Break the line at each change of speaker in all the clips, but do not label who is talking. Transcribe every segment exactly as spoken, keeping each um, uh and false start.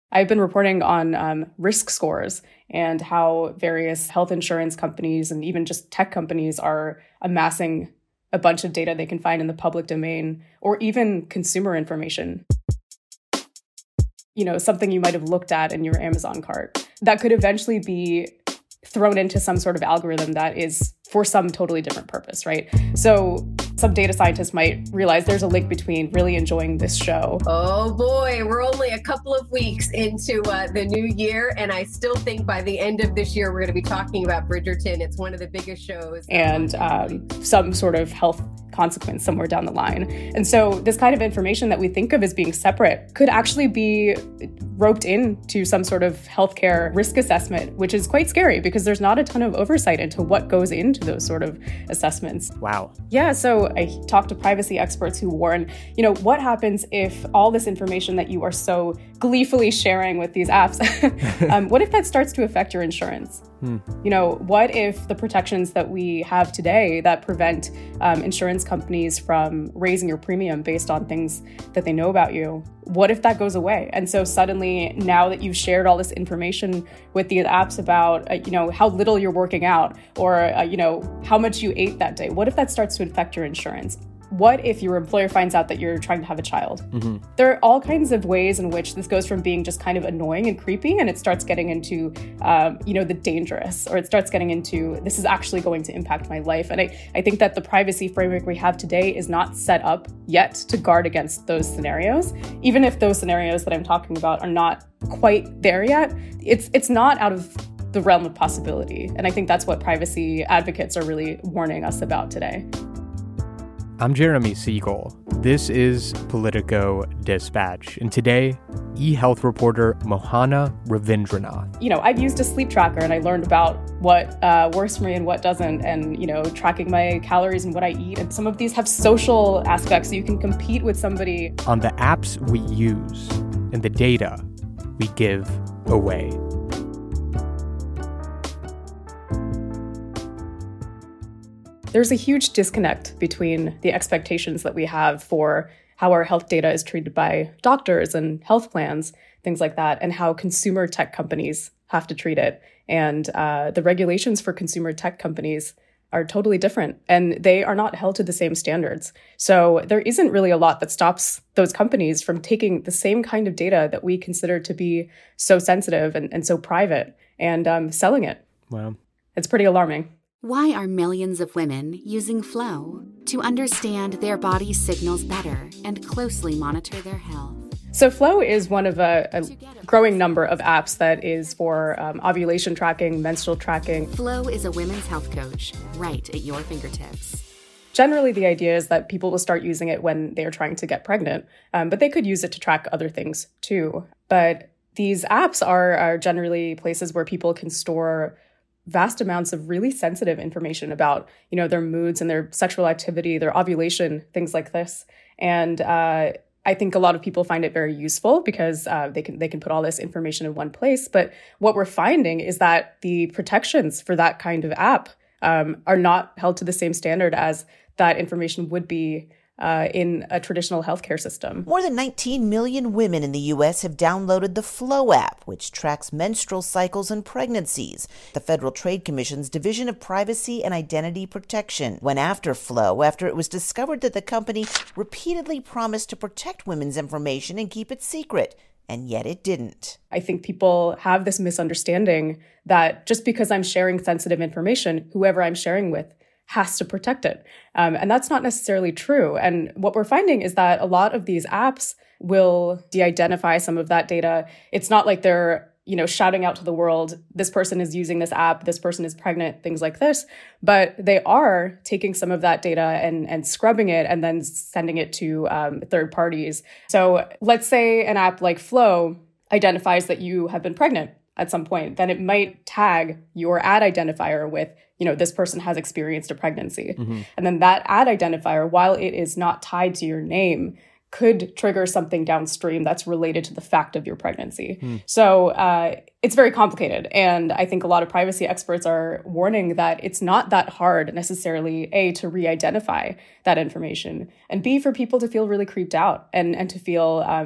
I've been reporting on um, risk scores and how various health insurance companies and even just tech companies are amassing a bunch of data they can find in the public domain or even consumer information. You know, something you might have looked at in your Amazon cart that could eventually be thrown into some sort of algorithm that is for some totally different purpose, right? So some data scientists might realize there's a link between really enjoying this show.
Oh boy, we're only a couple of weeks into uh, the new year, and I still think by the end of this year, we're going to be talking about Bridgerton. It's one of the biggest shows.
And um, some sort of health consequence somewhere down the line. And so this kind of information that we think of as being separate could actually be roped into some sort of healthcare risk assessment, which is quite scary because there's not a ton of oversight into what goes into those sort of assessments.
Wow.
Yeah, so I talked to privacy experts who warn, you know, what happens if all this information that you are so gleefully sharing with these apps, um, what if that starts to affect your insurance? Hmm. You know, what if the protections that we have today that prevent um, insurance companies from raising your premium based on things that they know about you, what if that goes away? And so suddenly, now that you've shared all this information with these apps about, uh, you know, how little you're working out or, uh, you know, how much you ate that day, what if that starts to affect your insurance? What if your employer finds out that you're trying to have a child? Mm-hmm. There are all kinds of ways in which this goes from being just kind of annoying and creepy, and it starts getting into, um, you know, the dangerous, or it starts getting into, this is actually going to impact my life. And I, I think that the privacy framework we have today is not set up yet to guard against those scenarios. Even if those scenarios that I'm talking about are not quite there yet, it's it's not out of the realm of possibility. And I think that's what privacy advocates are really warning us about today.
I'm Jeremy Siegel. This is Politico Dispatch. And today, e-health reporter Mohana Ravindranath.
You know, I've used a sleep tracker and I learned about what uh, works for me and what doesn't, and, you know, tracking my calories and what I eat. And some of these have social aspects, so you can compete with somebody.
On the apps we use and the data we give away.
There's a huge disconnect between the expectations that we have for how our health data is treated by doctors and health plans, things like that, and how consumer tech companies have to treat it. And uh, the regulations for consumer tech companies are totally different, and they are not held to the same standards. So there isn't really a lot that stops those companies from taking the same kind of data that we consider to be so sensitive and, and so private and um, selling it.
Wow.
It's pretty alarming.
Why are millions of women using Flow? To understand their body signals better and closely monitor their health.
So Flow is one of a, a growing number of apps that is for um, ovulation tracking, menstrual tracking.
Flow is a women's health coach right at your fingertips.
Generally, the idea is that people will start using it when they're trying to get pregnant, um, but they could use it to track other things too. But these apps are, are generally places where people can store vast amounts of really sensitive information about, you know, their moods and their sexual activity, their ovulation, things like this. And uh, I think a lot of people find it very useful because uh, they can they can put all this information in one place. But what we're finding is that the protections for that kind of app um, are not held to the same standard as that information would be Uh, in a traditional healthcare system.
More than nineteen million women in the U S have downloaded the Flow app, which tracks menstrual cycles and pregnancies. The Federal Trade Commission's Division of Privacy and Identity Protection went after Flow after it was discovered that the company repeatedly promised to protect women's information and keep it secret, and yet it didn't.
I think people have this misunderstanding that just because I'm sharing sensitive information, whoever I'm sharing with has to protect it. Um, and that's not necessarily true. And what we're finding is that a lot of these apps will de-identify some of that data. It's not like they're, you know, shouting out to the world, this person is using this app, this person is pregnant, things like this. But they are taking some of that data and, and scrubbing it and then sending it to um, third parties. So let's say an app like Flow identifies that you have been pregnant at some point, then it might tag your ad identifier with, you know, this person has experienced a pregnancy. Mm-hmm. And then that ad identifier, while it is not tied to your name, could trigger something downstream that's related to the fact of your pregnancy. Mm. So uh, it's very complicated. And I think a lot of privacy experts are warning that it's not that hard necessarily, A, to re-identify that information, and B, for people to feel really creeped out and, and to feel um,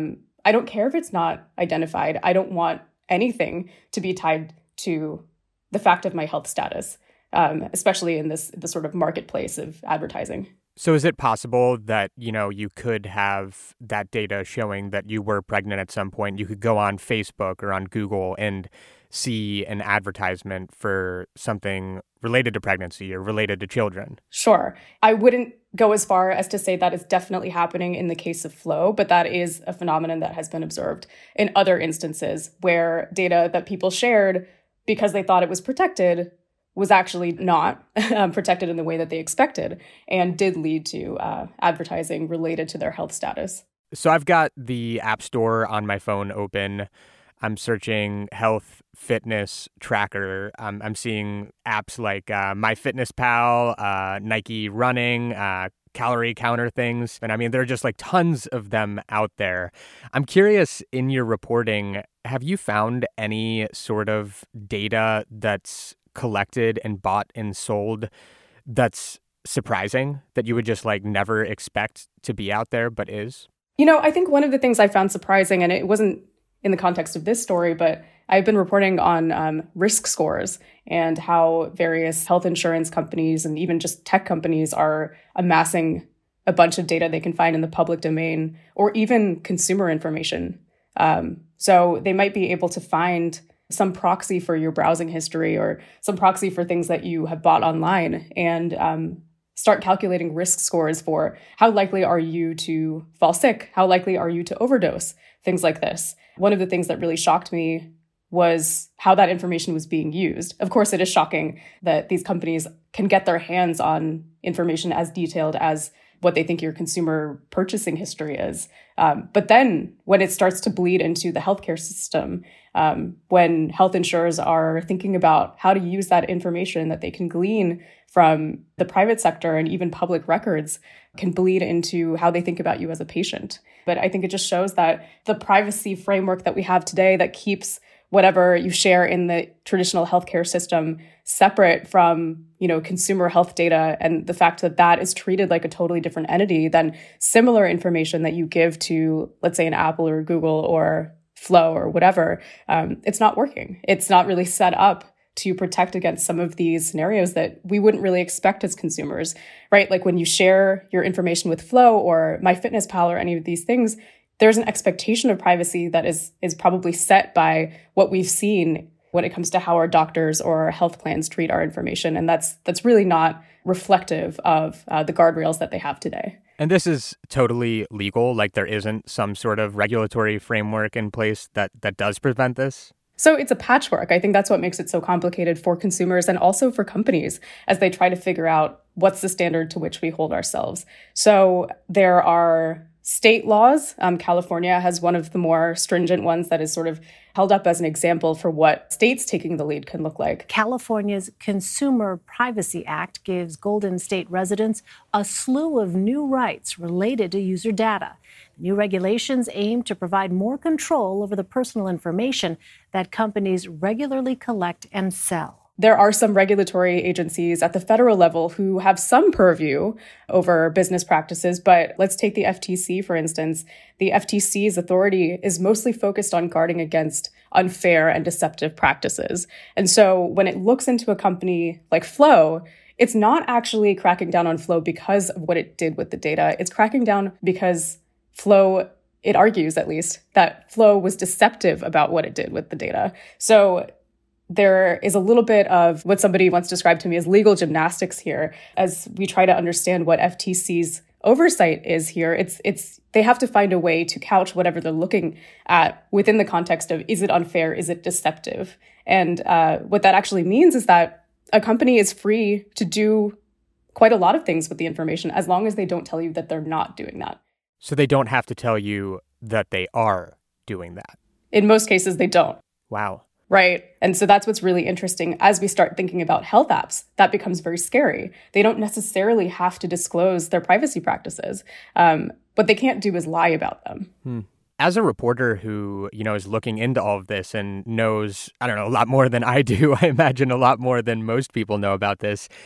I don't care if it's not identified. I don't want anything to be tied to the fact of my health status, um, especially in this the sort of marketplace of advertising.
So is it possible that, you know, you could have that data showing that you were pregnant at some point? You could go on Facebook or on Google and see an advertisement for something related to pregnancy or related to children?
Sure. I wouldn't go as far as to say that is definitely happening in the case of Flo, but that is a phenomenon that has been observed in other instances where data that people shared because they thought it was protected was actually not um, protected in the way that they expected and did lead to uh, advertising related to their health status.
So I've got the App Store on my phone open. I'm searching health fitness tracker. Um, I'm seeing apps like uh, MyFitnessPal, uh, Nike Running, uh, calorie counter things. And I mean, there are just like tons of them out there. I'm curious, in your reporting, have you found any sort of data that's collected and bought and sold that's surprising, that you would just like never expect to be out there, but is?
You know, I think one of the things I found surprising, and it wasn't in the context of this story, but I've been reporting on um, risk scores and how various health insurance companies and even just tech companies are amassing a bunch of data they can find in the public domain or even consumer information. Um, so they might be able to find some proxy for your browsing history or some proxy for things that you have bought online and um, start calculating risk scores for how likely are you to fall sick? How likely are you to overdose? Things like this. One of the things that really shocked me was how that information was being used. Of course, it is shocking that these companies can get their hands on information as detailed as what they think your consumer purchasing history is. Um, but then when it starts to bleed into the healthcare system, um, when health insurers are thinking about how to use that information that they can glean from the private sector and even public records can bleed into how they think about you as a patient. But I think it just shows that the privacy framework that we have today that keeps whatever you share in the traditional healthcare system separate from, you know, consumer health data, and the fact that that is treated like a totally different entity than similar information that you give to, let's say, an Apple or Google or Flo or whatever, um, it's not working. It's not really set up to protect against some of these scenarios that we wouldn't really expect as consumers, right? Like when you share your information with Flo or MyFitnessPal or any of these things, there's an expectation of privacy that is is probably set by what we've seen when it comes to how our doctors or health plans treat our information. And that's that's really not reflective of uh, the guardrails that they have today.
And this is totally legal? Like there isn't some sort of regulatory framework in place that, that does prevent this?
So it's a patchwork. I think that's what makes it so complicated for consumers and also for companies as they try to figure out what's the standard to which we hold ourselves. So there are state laws. Um, California has one of the more stringent ones that is sort of held up as an example for what states taking the lead can look like.
California's Consumer Privacy Act gives Golden State residents a slew of new rights related to user data. New regulations aim to provide more control over the personal information that companies regularly collect and sell.
There are some regulatory agencies at the federal level who have some purview over business practices, but let's take the F T C, for instance. The F T C's authority is mostly focused on guarding against unfair and deceptive practices. And so when it looks into a company like Flo, it's not actually cracking down on Flo because of what it did with the data. It's cracking down because Flo, it argues at least, that Flo was deceptive about what it did with the data. So there is a little bit of what somebody once described to me as legal gymnastics here as we try to understand what F T C's oversight is here. It's it's they have to find a way to couch whatever they're looking at within the context of, is it unfair? Is it deceptive? And uh, what that actually means is that a company is free to do quite a lot of things with the information as long as they don't tell you that they're not doing that.
So they don't have to tell you that they are doing that?
In most cases, they don't.
Wow.
Right. And so that's what's really interesting. As we start thinking about health apps, that becomes very scary. They don't necessarily have to disclose their privacy practices. Um, what they can't do is lie about them.
Hmm. As a reporter who, you know, is looking into all of this and knows, I don't know, a lot more than I do, I imagine a lot more than most people know about this,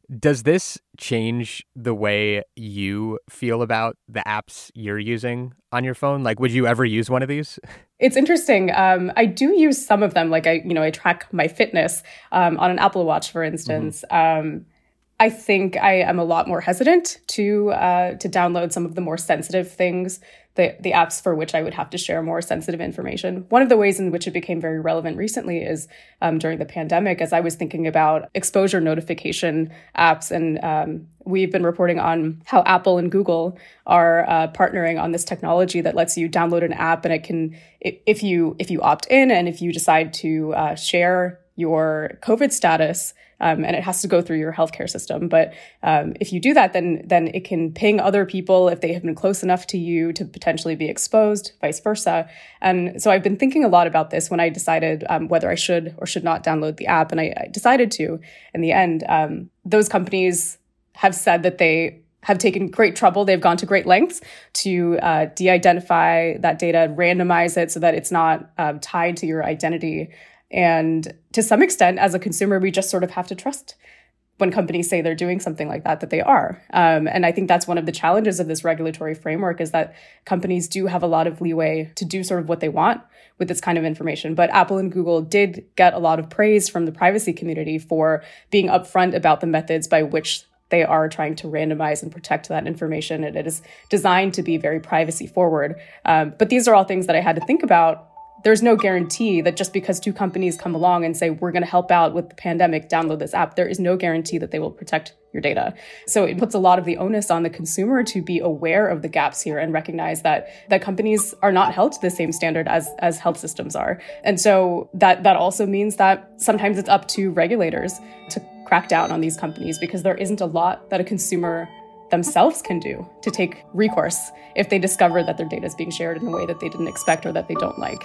Does this change the way you feel about the apps you're using on your phone? Like, would you ever use one of these?
It's interesting. Um, I do use some of them. Like, I, you know, I track my fitness um, on an Apple Watch, for instance. Mm-hmm. Um, I think I am a lot more hesitant to uh, to download some of the more sensitive things, the the apps for which I would have to share more sensitive information. One of the ways in which it became very relevant recently is um, during the pandemic, as I was thinking about exposure notification apps. And um, we've been reporting on how Apple and Google are uh, partnering on this technology that lets you download an app, and it can, if you if you opt in and if you decide to uh, share your COVID status, Um, and it has to go through your healthcare system. But um, if you do that, then then it can ping other people if they have been close enough to you to potentially be exposed, vice versa. And so I've been thinking a lot about this when I decided um, whether I should or should not download the app. And I, I decided to in the end. Um, those companies have said that they have taken great trouble. They've gone to great lengths to uh, de-identify that data, randomize it so that it's not um, tied to your identity. And to some extent, as a consumer, we just sort of have to trust when companies say they're doing something like that, that they are. Um, and I think that's one of the challenges of this regulatory framework, is that companies do have a lot of leeway to do sort of what they want with this kind of information. But Apple and Google did get a lot of praise from the privacy community for being upfront about the methods by which they are trying to randomize and protect that information. And it is designed to be very privacy forward. Um, but these are all things that I had to think about. There's no guarantee that just because two companies come along and say, we're going to help out with the pandemic, download this app, there is no guarantee that they will protect your data. So it puts a lot of the onus on the consumer to be aware of the gaps here and recognize that that companies are not held to the same standard as, as health systems are. And so that, that also means that sometimes it's up to regulators to crack down on these companies, because there isn't a lot that a consumer themselves can do to take recourse if they discover that their data is being shared in a way that they didn't expect or that they don't like.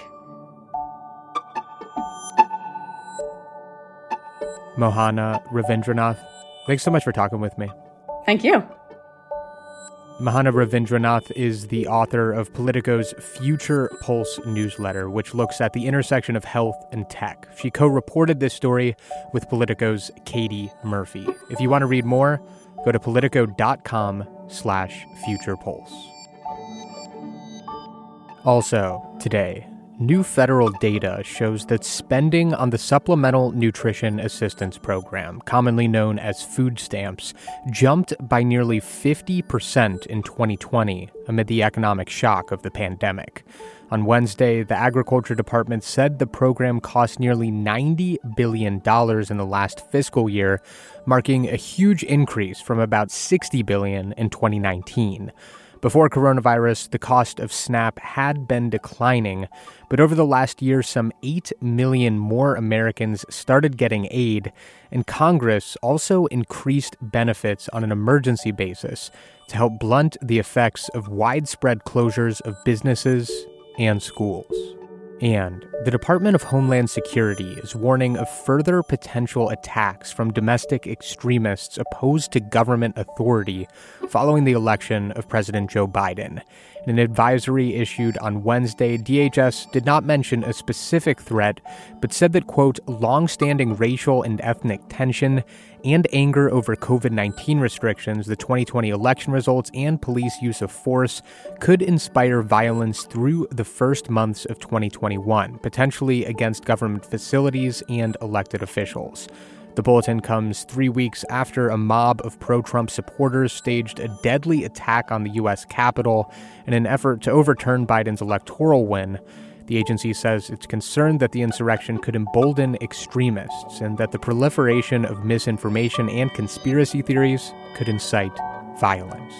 Mohana Ravindranath, thanks so much for talking with me.
Thank you.
Mohana Ravindranath is the author of Politico's Future Pulse newsletter, which looks at the intersection of health and tech. She co-reported this story with Politico's Katie Murphy. If you want to read more, go to politico.com slash future pulse. Also, today, new federal data shows that spending on the Supplemental Nutrition Assistance Program, commonly known as food stamps, jumped by nearly fifty percent in twenty twenty amid the economic shock of the pandemic. On Wednesday, the Agriculture Department said the program cost nearly ninety billion dollars in the last fiscal year, marking a huge increase from about sixty billion dollars in twenty nineteen. Before coronavirus, the cost of SNAP had been declining, but over the last year, some eight million more Americans started getting aid, and Congress also increased benefits on an emergency basis to help blunt the effects of widespread closures of businesses and schools. And the Department of Homeland Security is warning of further potential attacks from domestic extremists opposed to government authority following the election of President Joe Biden. In an advisory issued on Wednesday, D H S did not mention a specific threat, but said that, quote, long-standing racial and ethnic tension and anger over covid nineteen restrictions, the twenty twenty election results, and police use of force could inspire violence through the first months of twenty twenty-one, potentially against government facilities and elected officials. The bulletin comes three weeks after a mob of pro-Trump supporters staged a deadly attack on the U S Capitol in an effort to overturn Biden's electoral win. The agency says it's concerned that the insurrection could embolden extremists and that the proliferation of misinformation and conspiracy theories could incite violence.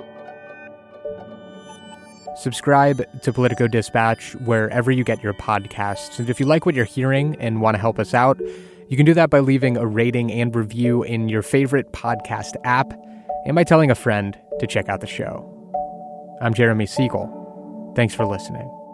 Subscribe to Politico Dispatch wherever you get your podcasts. And if you like what you're hearing and want to help us out, you can do that by leaving a rating and review in your favorite podcast app and by telling a friend to check out the show. I'm Jeremy Siegel. Thanks for listening.